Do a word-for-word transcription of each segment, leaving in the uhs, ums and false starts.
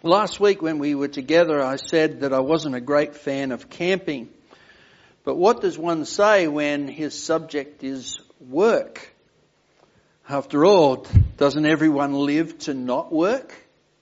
Last week when we were together, I said that I wasn't a great fan of camping. But what does one say when his subject is work? After all, doesn't everyone live to not work?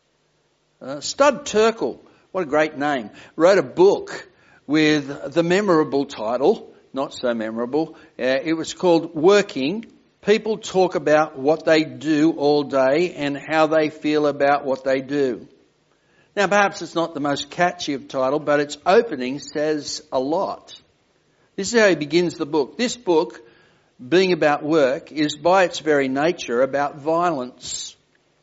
Uh, Stud Terkel, what a great name, wrote a book with the memorable title, not so memorable, uh, it was called Working. People talk about what they do all day and how they feel about what they do. Now perhaps it's not the most catchy of title, but its opening says a lot. This is how he begins the book. This book, being about work, is by its very nature about violence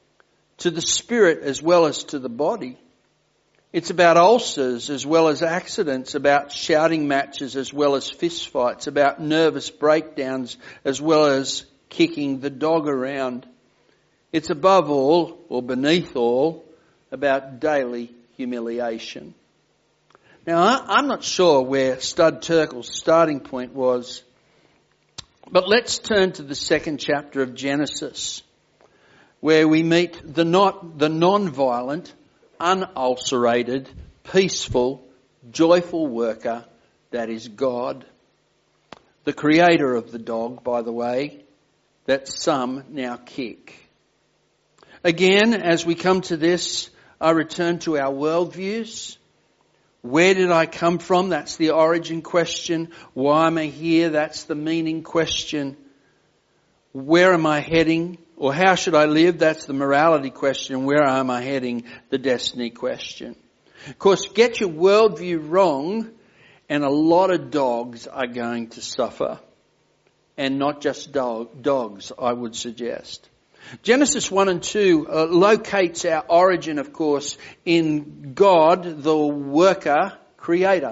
to the spirit as well as to the body. It's about ulcers as well as accidents, about shouting matches as well as fist fights, about nervous breakdowns as well as kicking the dog around. It's above all, or beneath all, about daily humiliation. Now, I'm not sure where Stud Terkel's starting point was, but let's turn to the second chapter of Genesis, where we meet the not the non-violent, unulcerated, peaceful, joyful worker that is God. The creator of the dog, by the way, that some now kick. Again, as we come to this, I return to our worldviews. Where did I come from? That's the origin question. Why am I here? That's the meaning question. Where am I heading? Or how should I live? That's the morality question. Where am I heading? The destiny question. Of course, get your worldview wrong and a lot of dogs are going to suffer. And not just dog, dogs, I would suggest. Genesis one and two uh, locates our origin, of course, in God, the worker, creator.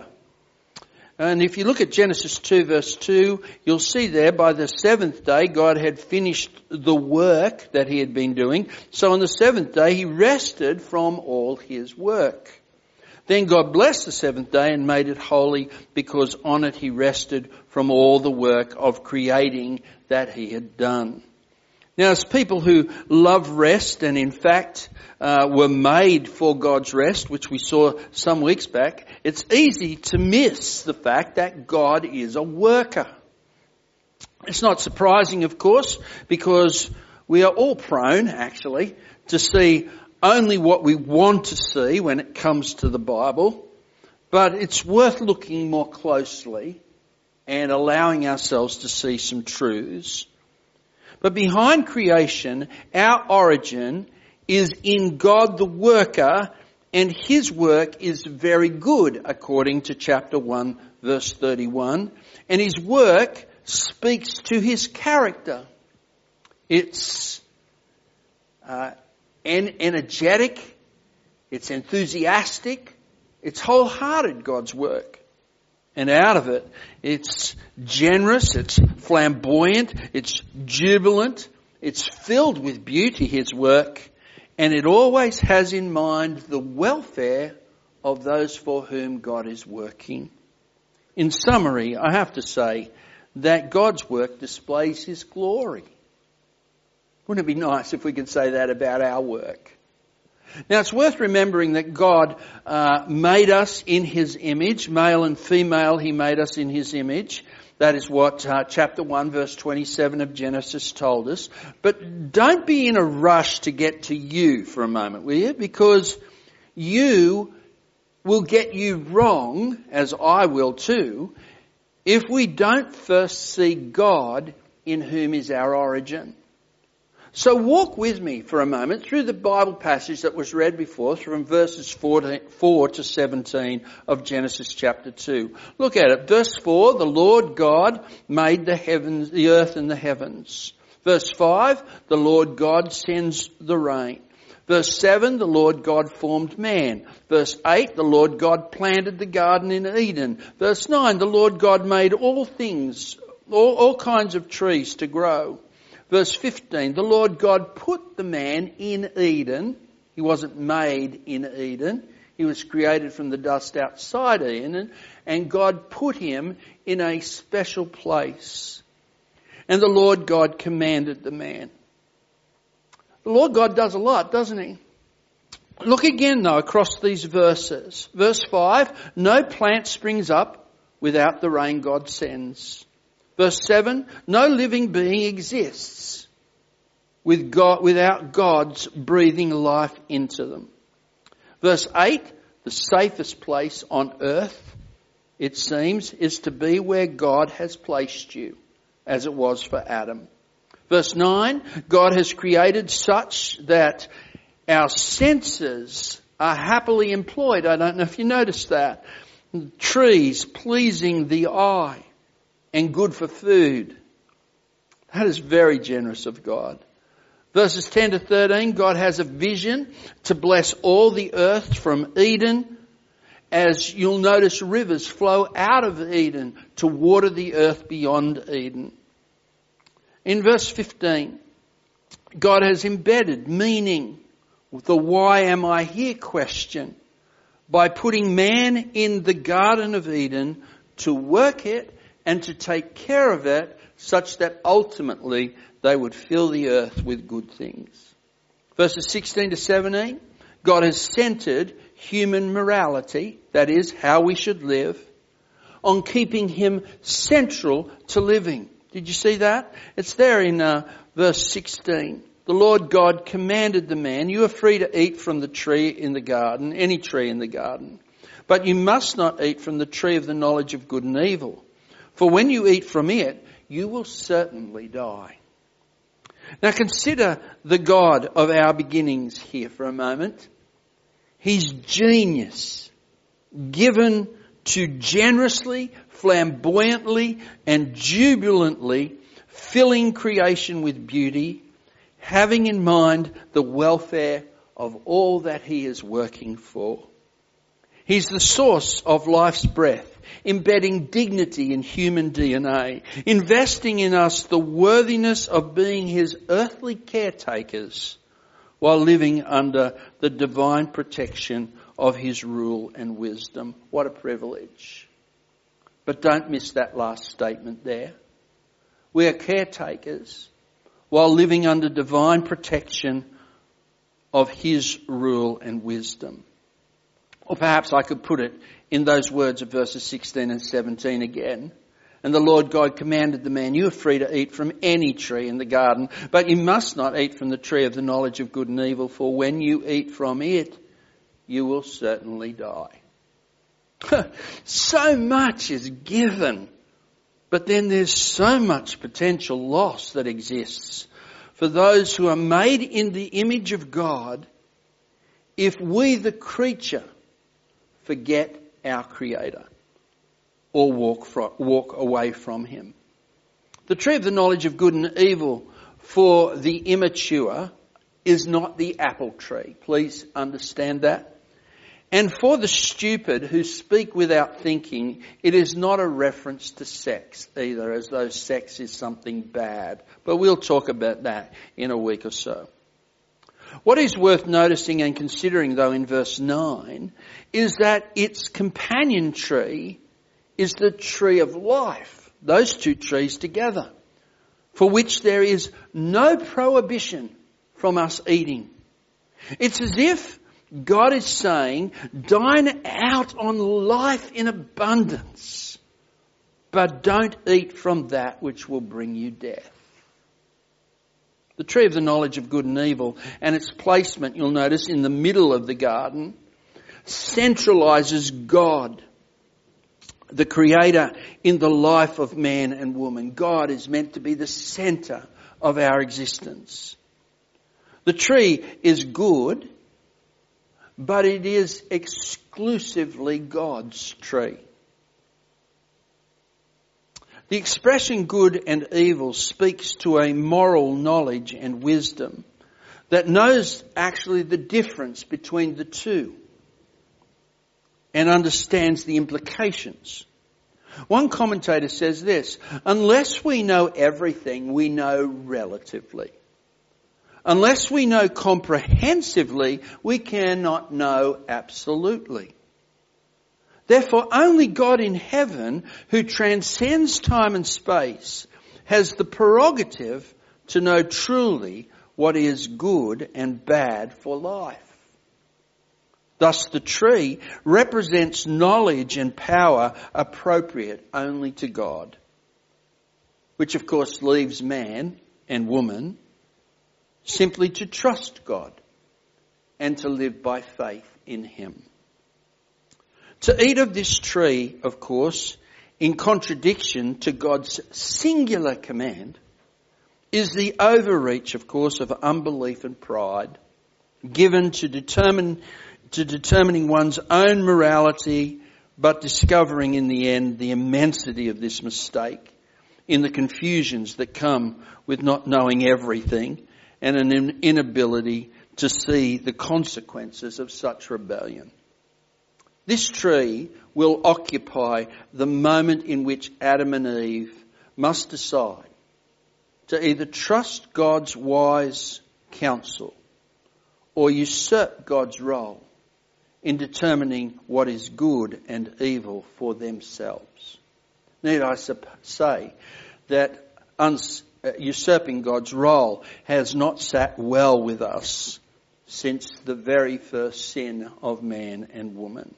And if you look at Genesis two verse two, you'll see there by the seventh day God had finished the work that he had been doing. So on the seventh day he rested from all his work. Then God blessed the seventh day and made it holy because on it he rested from all the work of creating that he had done. Now, as people who love rest and in fact uh, were made for God's rest, which we saw some weeks back, it's easy to miss the fact that God is a worker. It's not surprising, of course, because we are all prone, actually, to see only what we want to see when it comes to the Bible, but it's worth looking more closely and allowing ourselves to see some truths. But behind creation, our origin is in God the worker, and his work is very good, according to chapter one, verse thirty-one. And his work speaks to his character. It's uh, en- energetic, it's enthusiastic, it's wholehearted, God's work. And out of it, it's generous, it's flamboyant, it's jubilant, it's filled with beauty, his work, and it always has in mind the welfare of those for whom God is working. In summary, I have to say that God's work displays his glory. Wouldn't it be nice if we could say that about our work? Now, it's worth remembering that God uh, made us in his image, male and female, he made us in his image. That is what uh, chapter one, verse twenty-seven of Genesis told us. But don't be in a rush to get to you for a moment, will you? Because you will get you wrong, as I will too, if we don't first see God in whom is our origin. So walk with me for a moment through the Bible passage that was read before, from verses four to seventeen of Genesis chapter two. Look at it. Verse four, the Lord God made the heavens, the earth and the heavens. Verse five, the Lord God sends the rain. Verse seven, the Lord God formed man. Verse eight, the Lord God planted the garden in Eden. Verse nine, the Lord God made all things, all, all kinds of trees to grow. Verse fifteen, the Lord God put the man in Eden. He wasn't made in Eden. He was created from the dust outside Eden, and God put him in a special place. And the Lord God commanded the man. The Lord God does a lot, doesn't he? Look again though across these verses. Verse five, no plant springs up without the rain God sends. Verse seven, no living being exists with God, without God's breathing life into them. Verse eight, the safest place on earth, it seems, is to be where God has placed you, as it was for Adam. Verse nine, God has created such that our senses are happily employed. I don't know if you noticed that. Trees pleasing the eye and good for food. That is very generous of God. Verses ten to thirteen, God has a vision to bless all the earth from Eden, as you'll notice rivers flow out of Eden to water the earth beyond Eden. In verse fifteen, God has embedded meaning with the why am I here question by putting man in the Garden of Eden to work it and to take care of it such that ultimately they would fill the earth with good things. Verses sixteen to seventeen, God has centered human morality, that is, how we should live, on keeping him central to living. Did you see that? It's there in uh, verse sixteen. The Lord God commanded the man, you are free to eat from the tree in the garden, any tree in the garden, but you must not eat from the tree of the knowledge of good and evil. For when you eat from it, you will certainly die. Now consider the God of our beginnings here for a moment. He's genius, given to generously, flamboyantly and jubilantly filling creation with beauty, having in mind the welfare of all that he is working for. He's the source of life's breath, embedding dignity in human D N A, investing in us the worthiness of being his earthly caretakers while living under the divine protection of his rule and wisdom. What a privilege. But don't miss that last statement there. We are caretakers while living under divine protection of his rule and wisdom. Or perhaps I could put it in those words of verses sixteen and seventeen again. And the Lord God commanded the man, you are free to eat from any tree in the garden, but you must not eat from the tree of the knowledge of good and evil, for when you eat from it, you will certainly die. So much is given, but then there's so much potential loss that exists for those who are made in the image of God if we, the creature, forget our Creator or walk from, walk away from him. The tree of the knowledge of good and evil for the immature is not the apple tree. Please understand that. And for the stupid who speak without thinking, it is not a reference to sex either, as though sex is something bad. But we'll talk about that in a week or so. What is worth noticing and considering, though, in verse nine, is that its companion tree is the tree of life, those two trees together, for which there is no prohibition from us eating. It's as if God is saying, dine out on life in abundance, but don't eat from that which will bring you death. The tree of the knowledge of good and evil and its placement, you'll notice, in the middle of the garden, centralizes God, the Creator, in the life of man and woman. God is meant to be the center of our existence. The tree is good, but it is exclusively God's tree. The expression good and evil speaks to a moral knowledge and wisdom that knows actually the difference between the two and understands the implications. One commentator says this, unless we know everything, we know relatively. Unless we know comprehensively, we cannot know absolutely. Therefore, only God in heaven, who transcends time and space, has the prerogative to know truly what is good and bad for life. Thus the tree represents knowledge and power appropriate only to God, which of course leaves man and woman simply to trust God and to live by faith in him. To eat of this tree, of course, in contradiction to God's singular command, is the overreach, of course, of unbelief and pride, given to determine to determining one's own morality, but discovering in the end the immensity of this mistake in the confusions that come with not knowing everything and an inability to see the consequences of such rebellion. This tree will occupy the moment in which Adam and Eve must decide to either trust God's wise counsel or usurp God's role in determining what is good and evil for themselves. Need I say that uns- usurping God's role has not sat well with us since the very first sin of man and woman.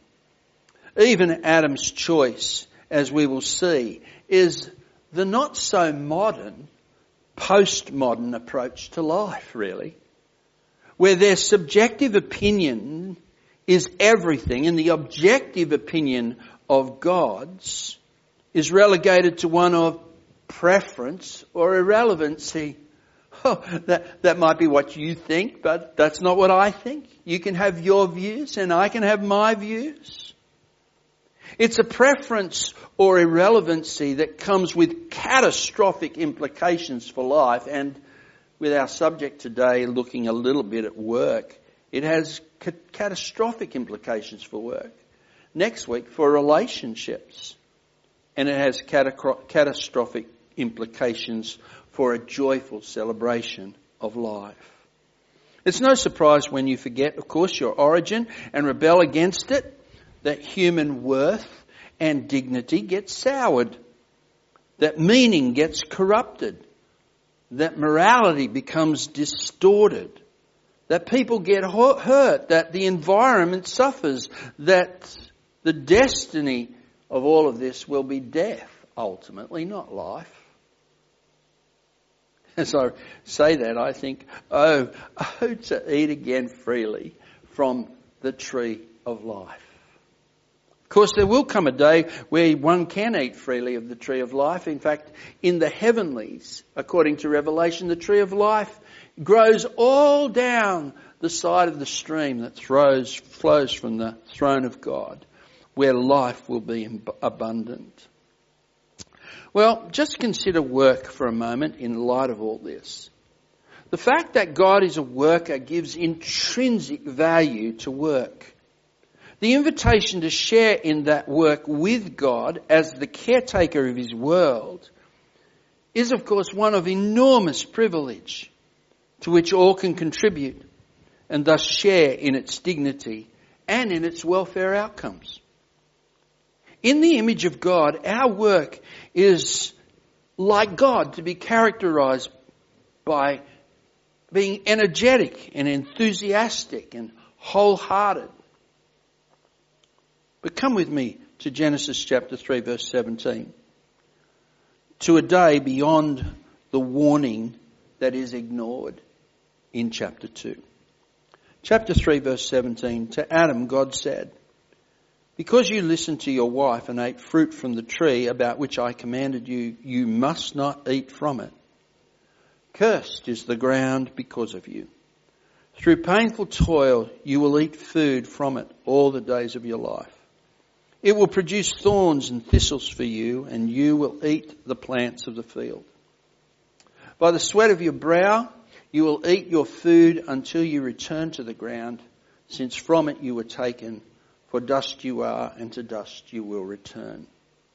Even Adam's choice, as we will see, is the not so modern, postmodern approach to life, really, where their subjective opinion is everything and the objective opinion of God's is relegated to one of preference or irrelevancy. Oh, that, that might be what you think, but that's not what I think. You can have your views and I can have my views. It's a preference or irrelevancy that comes with catastrophic implications for life, and with our subject today looking a little bit at work, it has ca- catastrophic implications for work. Next week for relationships. And it has catacro- catastrophic implications for a joyful celebration of life. It's no surprise when you forget, of course, your origin and rebel against it, that human worth and dignity gets soured, that meaning gets corrupted, that morality becomes distorted, that people get hurt, that the environment suffers, that the destiny of all of this will be death, ultimately, not life. As I say that, I think, oh, oh, to eat again freely from the tree of life. Of course, there will come a day where one can eat freely of the tree of life. In fact, in the heavenlies, according to Revelation, the tree of life grows all down the side of the stream that throws, flows from the throne of God, where life will be abundant. Well, just consider work for a moment in light of all this. The fact that God is a worker gives intrinsic value to work. The invitation to share in that work with God as the caretaker of his world is, of course, one of enormous privilege to which all can contribute and thus share in its dignity and in its welfare outcomes. In the image of God, our work is like God, to be characterized by being energetic and enthusiastic and wholehearted. But come with me to Genesis chapter three, verse seventeen. To a day beyond the warning that is ignored in chapter two. Chapter three, verse seventeen. To Adam, God said, "Because you listened to your wife and ate fruit from the tree about which I commanded you, you must not eat from it. Cursed is the ground because of you. Through painful toil you will eat food from it all the days of your life. It will produce thorns and thistles for you, and you will eat the plants of the field. By the sweat of your brow you will eat your food until you return to the ground, since from it you were taken. For dust you are, and to dust you will return."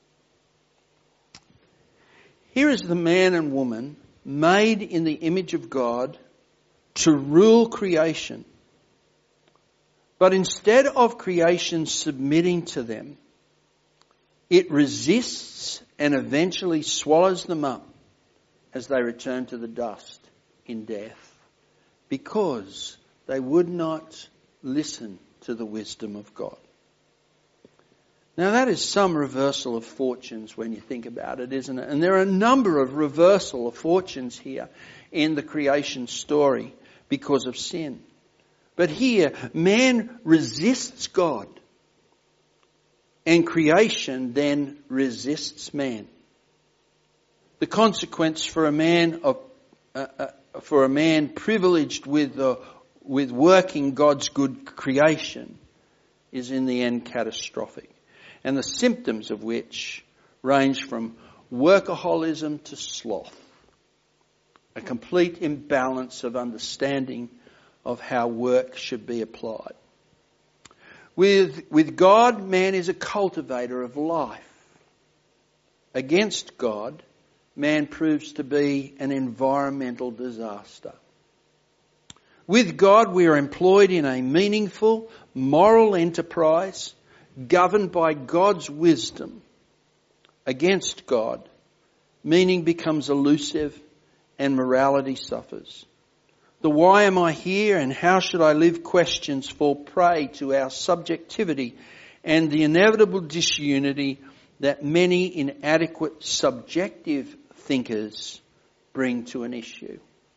Here is the man and woman made in the image of God to rule creation. But instead of creation submitting to them, it resists and eventually swallows them up as they return to the dust in death, because they would not listen to the wisdom of God. Now that is some reversal of fortunes when you think about it, isn't it? And there are a number of reversal of fortunes here in the creation story because of sin. But here, man resists God, and creation then resists man. The consequence for a man of uh, uh, for a man privileged with uh, with working God's good creation is in the end catastrophic, and the symptoms of which range from workaholism to sloth, a complete imbalance of understanding of how work should be applied. With, with God, man is a cultivator of life. Against God, man proves to be an environmental disaster. With God, we are employed in a meaningful, moral enterprise governed by God's wisdom. Against God, meaning becomes elusive and morality suffers. The why am I here and how should I live questions fall prey to our subjectivity and the inevitable disunity that many inadequate subjective thinkers bring to an issue.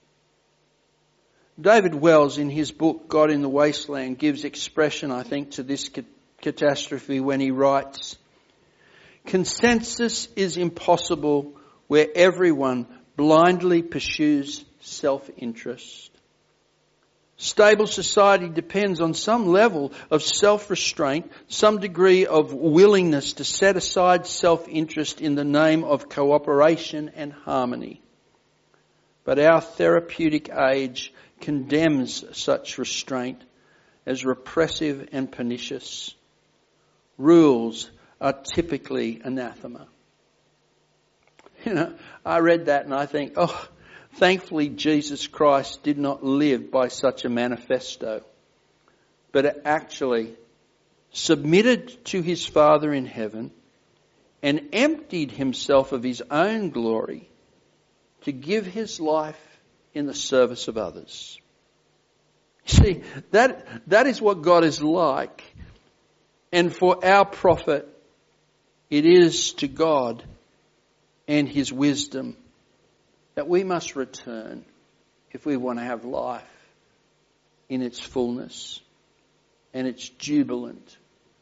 David Wells, in his book God in the Wasteland, gives expression, I think, to this ca- catastrophe when he writes, "Consensus is impossible where everyone blindly pursues self-interest. Stable society depends on some level of self-restraint, some degree of willingness to set aside self-interest in the name of cooperation and harmony. But our therapeutic age condemns such restraint as repressive and pernicious. Rules are typically anathema." You know, I read that and I think, oh, thankfully Jesus Christ did not live by such a manifesto, but actually submitted to his Father in heaven and emptied himself of his own glory to give his life in the service of others. You see, that, that is what God is like. And for our profit, it is to God and his wisdom that we must return if we want to have life in its fullness and its jubilant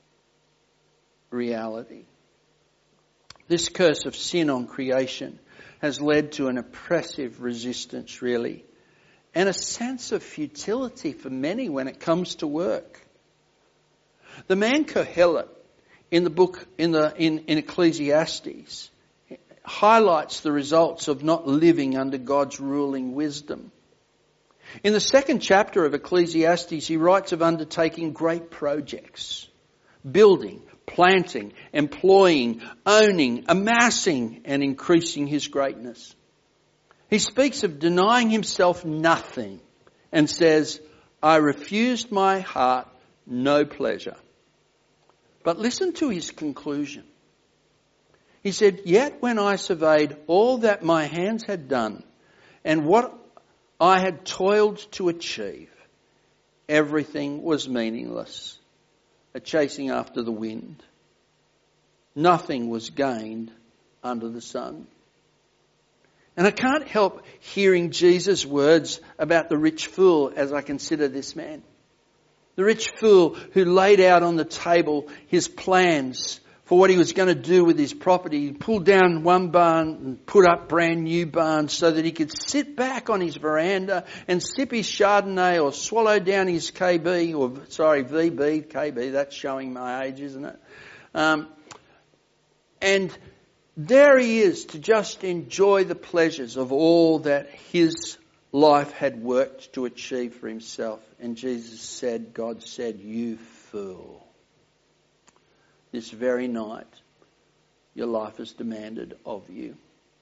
reality. This curse of sin on creation has led to an oppressive resistance, really, and a sense of futility for many when it comes to work. The man Kohelet in the book in the in, in Ecclesiastes highlights the results of not living under God's ruling wisdom. In the second chapter of Ecclesiastes, he writes of undertaking great projects, building, planting, employing, owning, amassing, and increasing his greatness. He speaks of denying himself nothing and says, "I refused my heart no pleasure." But listen to his conclusion. He said, "Yet when I surveyed all that my hands had done and what I had toiled to achieve, everything was meaningless, a chasing after the wind. Nothing was gained under the sun." And I can't help hearing Jesus' words about the rich fool as I consider this man. The rich fool who laid out on the table his plans for what he was going to do with his property. He pulled down one barn and put up brand new barns so that he could sit back on his veranda and sip his Chardonnay or swallow down his K B, or sorry, V B, K B, that's showing my age, isn't it? Um, and there he is to just enjoy the pleasures of all that his life had worked to achieve for himself. And Jesus said, God said, "You fool. This very night, your life is demanded of you."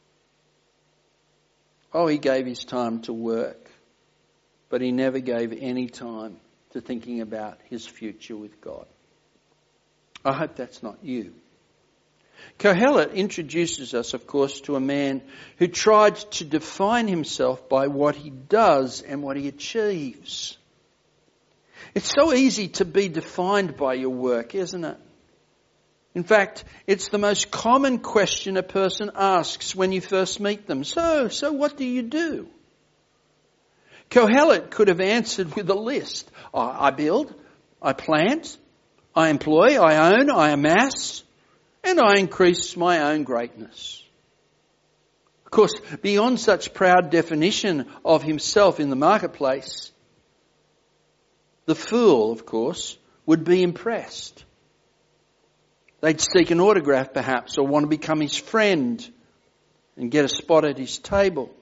Oh, he gave his time to work, but he never gave any time to thinking about his future with God. I hope that's not you. Kohelet introduces us, of course, to a man who tried to define himself by what he does and what he achieves. It's so easy to be defined by your work, isn't it? In fact, it's the most common question a person asks when you first meet them. So, so what do you do? Kohelet could have answered with a list. I, I build, I plant, I employ, I own, I amass, and I increase my own greatness. Of course, beyond such proud definition of himself in the marketplace, the fool, of course, would be impressed. They'd seek an autograph perhaps, or want to become his friend and get a spot at his table.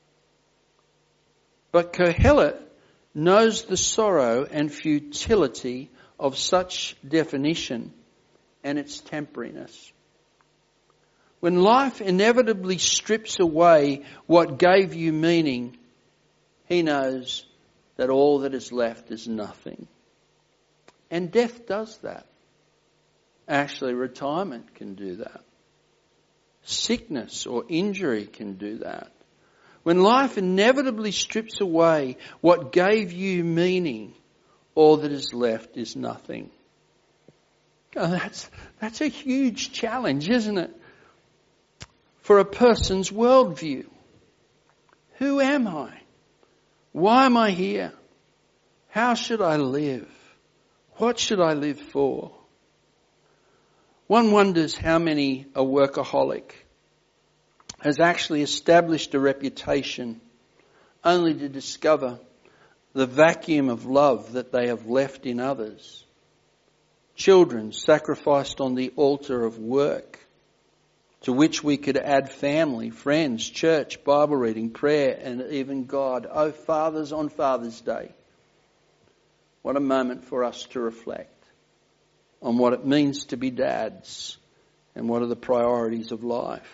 But Kohelet knows the sorrow and futility of such definition and its temporariness. When life inevitably strips away what gave you meaning, he knows that all that is left is nothing. And death does that. Actually, retirement can do that. Sickness or injury can do that. When life inevitably strips away what gave you meaning, all that is left is nothing. Oh, that's, that's a huge challenge, isn't it? For a person's worldview. Who am I? Why am I here? How should I live? What should I live for? One wonders how many a workaholic has actually established a reputation only to discover the vacuum of love that they have left in others. Children sacrificed on the altar of work, to which we could add family, friends, church, Bible reading, prayer, and even God. Oh, fathers on Father's Day. What a moment for us to reflect on what it means to be dads and what are the priorities of life.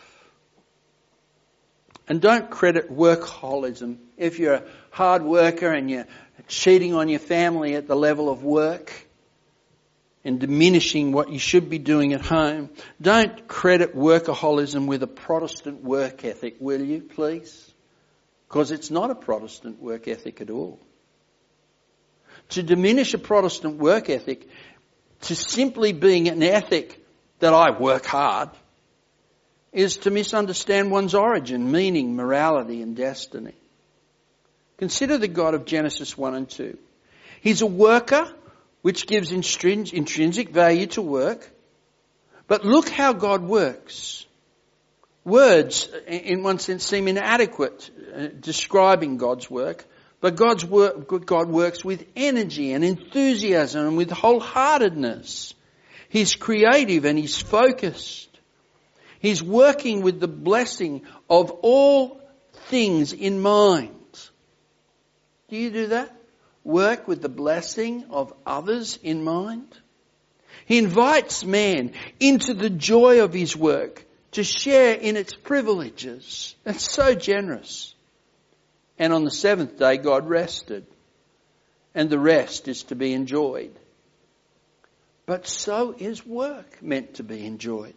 And don't credit workaholism. If you're a hard worker and you're cheating on your family at the level of work and diminishing what you should be doing at home, don't credit workaholism with a Protestant work ethic, will you, please? Because it's not a Protestant work ethic at all. To diminish a Protestant work ethic to simply being an ethic that I work hard is to misunderstand one's origin, meaning, morality and destiny. Consider the God of Genesis one and two. He's a worker, which gives intrinsic value to work. But look how God works. Words, in one sense, seem inadequate uh, describing God's work. But God's work, God works with energy and enthusiasm and with wholeheartedness. He's creative and he's focused. He's working with the blessing of all things in mind. Do you do that? Work with the blessing of others in mind? He invites man into the joy of his work to share in its privileges. That's so generous. And on the seventh day, God rested. And the rest is to be enjoyed. But so is work meant to be enjoyed.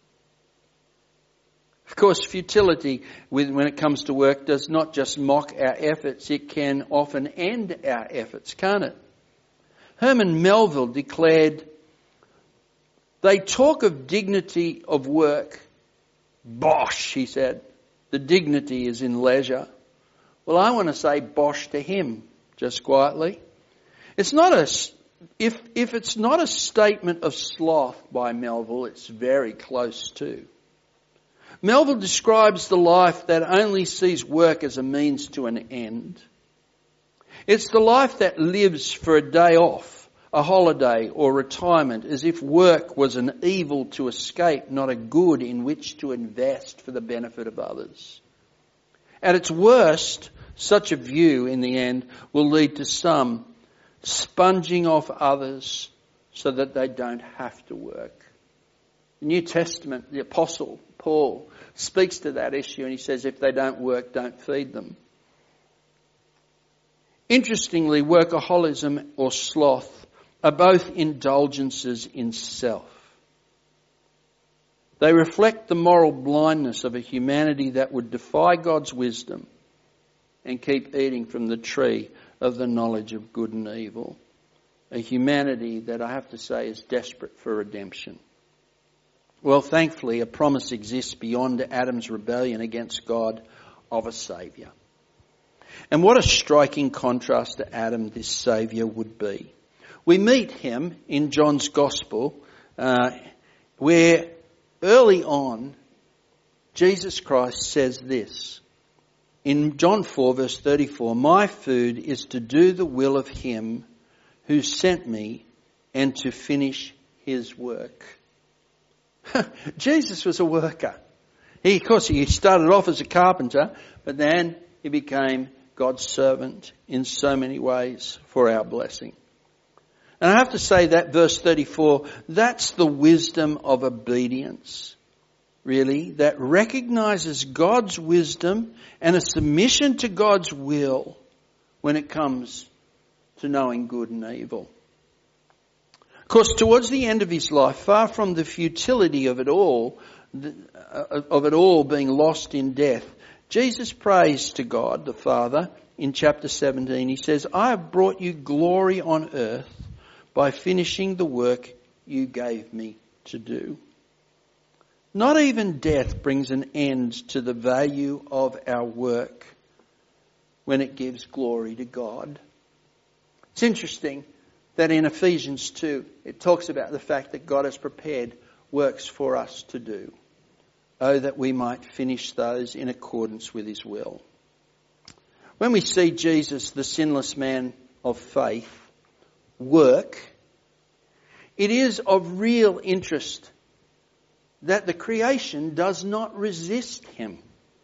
Of course, futility when it comes to work does not just mock our efforts, it can often end our efforts, can't it? Herman Melville declared, "They talk of dignity of work. Bosh," he said. "The dignity is in leisure." Well, I want to say bosh to him, just quietly. It's not a, if, if it's not a statement of sloth by Melville, it's very close to. Melville describes the life that only sees work as a means to an end. It's the life that lives for a day off, a holiday or retirement, as if work was an evil to escape, not a good in which to invest for the benefit of others. At its worst, such a view in the end will lead to some sponging off others so that they don't have to work. The New Testament, the Apostle Paul speaks to that issue and he says, if they don't work, don't feed them. Interestingly, workaholism or sloth are both indulgences in self. They reflect the moral blindness of a humanity that would defy God's wisdom and keep eating from the tree of the knowledge of good and evil. a humanity that I have to say is desperate for redemption. Well, thankfully, a promise exists beyond Adam's rebellion against God of a Saviour. And what a striking contrast to Adam this Saviour would be. We meet him in John's Gospel, uh, where early on, Jesus Christ says this. In John four verse thirty-four, "My food is to do the will of him who sent me and to finish his work." Jesus was a worker. He, of course, he started off as a carpenter, but then he became God's servant in so many ways for our blessing. And I have to say that verse thirty-four, that's the wisdom of obedience, really, that recognises God's wisdom and a submission to God's will when it comes to knowing good and evil. Of course, towards the end of his life, far from the futility of it all, of it all being lost in death, Jesus prays to God the Father in chapter seventeen. He says, "I have brought you glory on earth by finishing the work you gave me to do." Not even death brings an end to the value of our work when it gives glory to God. It's interesting that in Ephesians two, it talks about the fact that God has prepared works for us to do. Oh, that we might finish those in accordance with his will. When we see Jesus, the sinless man of faith, work, it is of real interest that the creation does not resist him.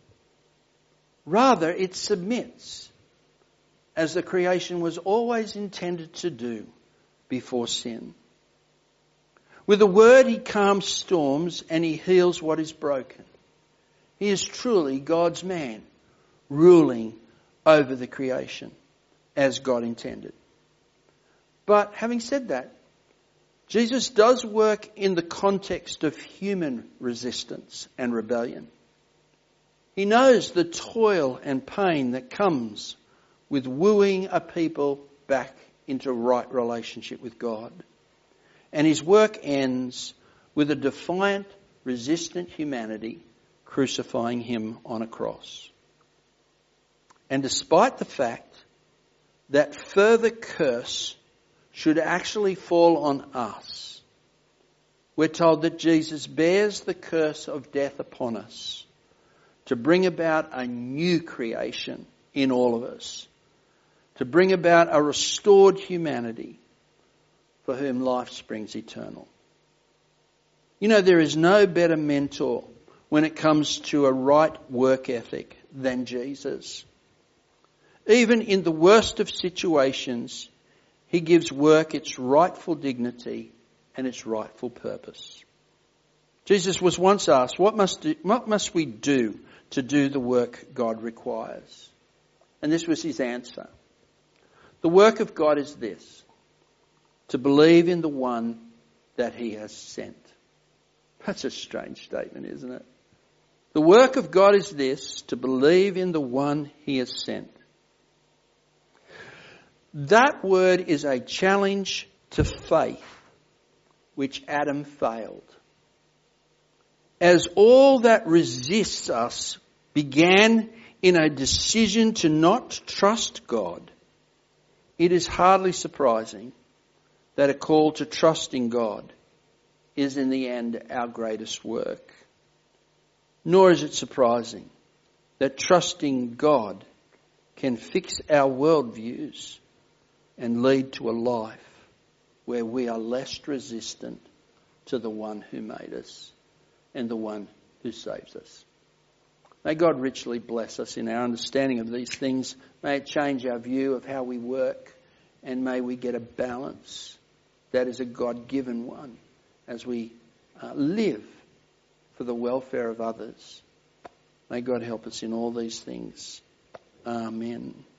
Rather, it submits, as the creation was always intended to do before sin. With a word, he calms storms and he heals what is broken. He is truly God's man, ruling over the creation as God intended. But having said that, Jesus does work in the context of human resistance and rebellion. He knows the toil and pain that comes with wooing a people back into right relationship with God. And his work ends with a defiant, resistant humanity crucifying him on a cross. And despite the fact that further curse should actually fall on us, we're told that Jesus bears the curse of death upon us to bring about a new creation in all of us, to bring about a restored humanity for whom life springs eternal. You know, there is no better mentor when it comes to a right work ethic than Jesus. Even in the worst of situations, he gives work its rightful dignity and its rightful purpose. Jesus was once asked, what must, do, what must we do to do the work God requires? And this was his answer. The work of God is this: to believe in the one that he has sent. That's a strange statement, isn't it? The work of God is this: to believe in the one he has sent. That word is a challenge to faith, which Adam failed. As all that resists us began in a decision to not trust God, it is hardly surprising that a call to trust in God is in the end our greatest work. Nor is it surprising that trusting God can fix our worldviews and lead to a life where we are less resistant to the one who made us and the one who saves us. May God richly bless us in our understanding of these things. May it change our view of how we work, and may we get a balance that is a God-given one as we uh, live for the welfare of others. May God help us in all these things. Amen.